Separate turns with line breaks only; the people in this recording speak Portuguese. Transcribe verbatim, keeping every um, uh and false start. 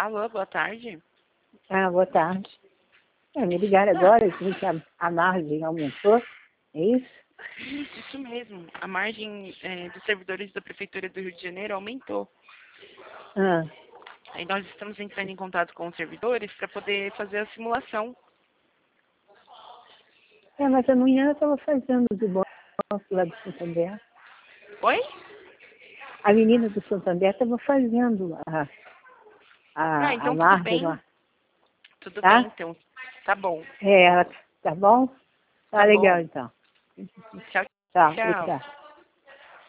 Alô, boa tarde.
Ah, boa tarde. É, me ligaram agora, que a, a margem aumentou, é isso?
Isso, isso mesmo. A margem é, dos servidores da Prefeitura do Rio de Janeiro aumentou.
Ah,
Aí nós estamos entrando em contato com os servidores para poder fazer a simulação.
é, mas amanhã eu estava fazendo do banco lá do Santander.
Oi?
A menina do Santander estava fazendo a,
Ah,
a, a
então tudo
margem
bem.
lá,
Tudo bem,
tá?
então. Tá bom.
É, ela, tá bom? Tá
Tá
legal,
bom.
então.
Tchau,
Tá,
tchau.
obrigada.